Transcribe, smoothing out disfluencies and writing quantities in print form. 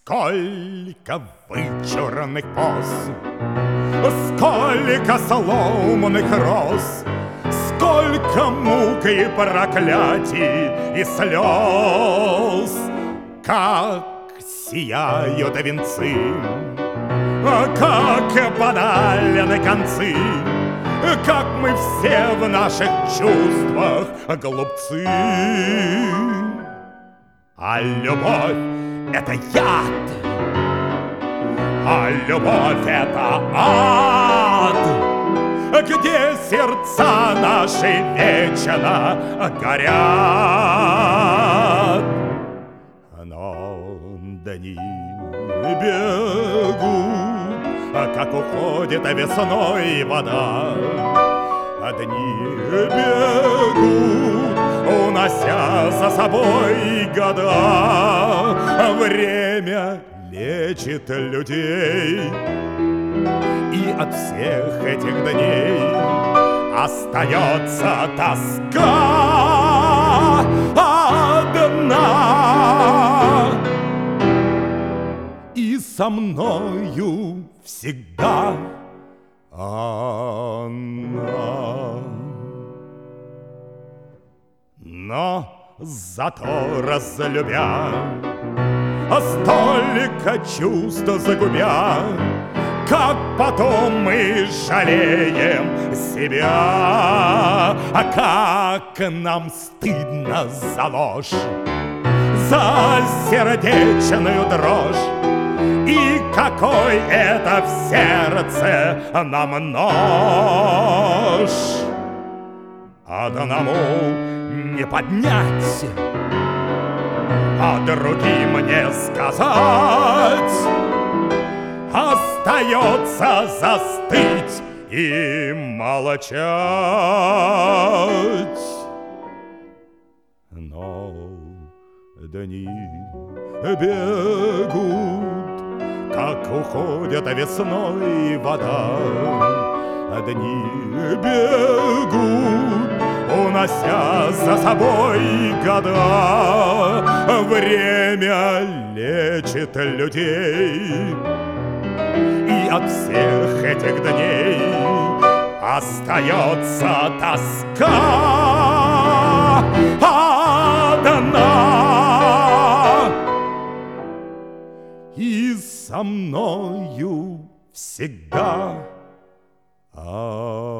Сколько вычурных поз, сколько сломанных роз, сколько мук и проклятий и слез, как сияют венцы, как банальны концы, как мы все в наших чувствах глупцы. А любовь — это яд, а любовь — это ад, где сердца наши вечно горят. Но дни бегут, как уходит весной вода. Дни бегут, унося за собой года. Время лечит людей, и от всех этих дней остается тоска одна. И со мною всегда она. Но зато разлюбя, столько чувств загубя, как потом мы жалеем себя, а как нам стыдно за ложь, за сердечную дрожь. И какой это в сердце нам нож. Одному не поднять, а другим не сказать. Остается застыть и молчать. Но дни бегут, как уходит весной вода. Дни бегут, унося за собой года. Время лечит людей, и от всех этих дней остается тоска одна. И со мною всегда